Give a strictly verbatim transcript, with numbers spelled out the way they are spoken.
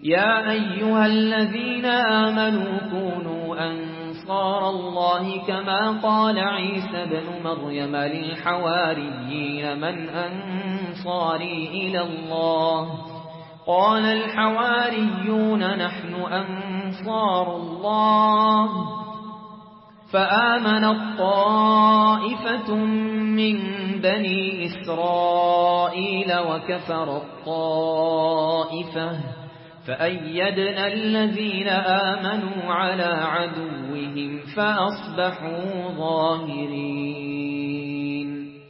يا أيها الذين آمنوا كونوا أنصار الله كما قال عيسى بن مريم للحواريين من أنصاري إلى الله قال الحواريون نحن أنصار الله فآمنت طائفة من بني إسرائيل وكفرت طائفة فأيدنا الذين آمنوا على عدوهم فأصبحوا ظاهرين.